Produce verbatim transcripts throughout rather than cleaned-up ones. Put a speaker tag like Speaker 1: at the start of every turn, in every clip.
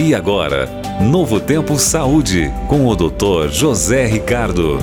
Speaker 1: E agora, Novo Tempo Saúde, com o doutor José Ricardo.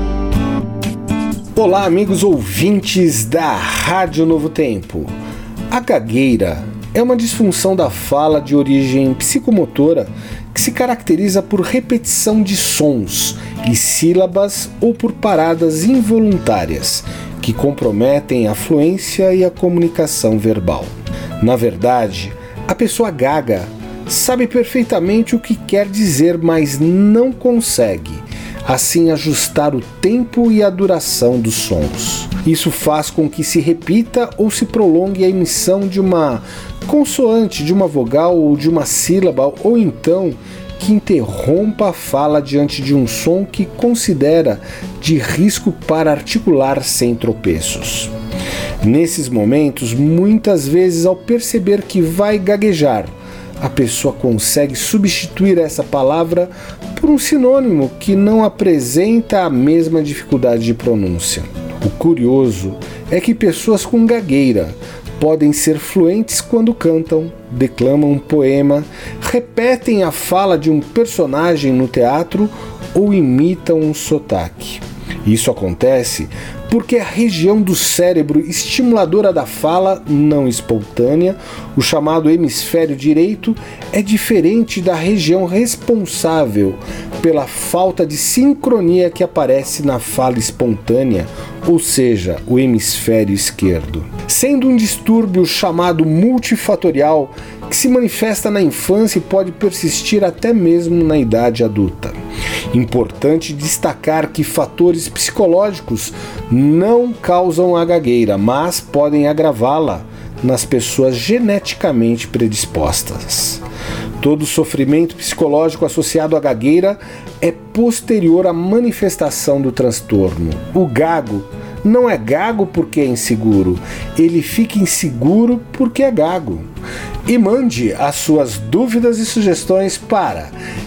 Speaker 2: Olá, amigos ouvintes da Rádio Novo Tempo. A gagueira é uma disfunção da fala de origem psicomotora que se caracteriza por repetição de sons e sílabas ou por paradas involuntárias que comprometem a fluência e a comunicação verbal. Na verdade, a pessoa gaga sabe perfeitamente o que quer dizer, mas não consegue, assim, ajustar o tempo e a duração dos sons. Isso faz com que se repita ou se prolongue a emissão de uma consoante, de uma vogal ou de uma sílaba, ou então que interrompa a fala diante de um som que considera de risco para articular sem tropeços. Nesses momentos, muitas vezes, ao perceber que vai gaguejar, a pessoa consegue substituir essa palavra por um sinônimo que não apresenta a mesma dificuldade de pronúncia. O curioso é que pessoas com gagueira podem ser fluentes quando cantam, declamam um poema, repetem a fala de um personagem no teatro ou imitam um sotaque. Isso acontece porque a região do cérebro estimuladora da fala não espontânea, o chamado hemisfério direito, é diferente da região responsável pela falta de sincronia que aparece na fala espontânea, ou seja, o hemisfério esquerdo. Sendo um distúrbio chamado multifatorial, que se manifesta na infância e pode persistir até mesmo na idade adulta. Importante destacar que fatores psicológicos não causam a gagueira, mas podem agravá-la nas pessoas geneticamente predispostas. Todo sofrimento psicológico associado à gagueira é posterior à manifestação do transtorno. O gago não é gago porque é inseguro, ele fica inseguro porque é gago. E mande as suas dúvidas e sugestões para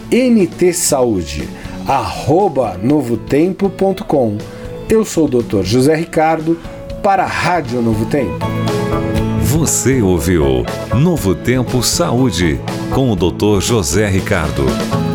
Speaker 2: n t saúde arroba novotempo ponto com. Eu sou o doutor José Ricardo para a Rádio Novo Tempo.
Speaker 1: Você ouviu Novo Tempo Saúde com o doutor José Ricardo.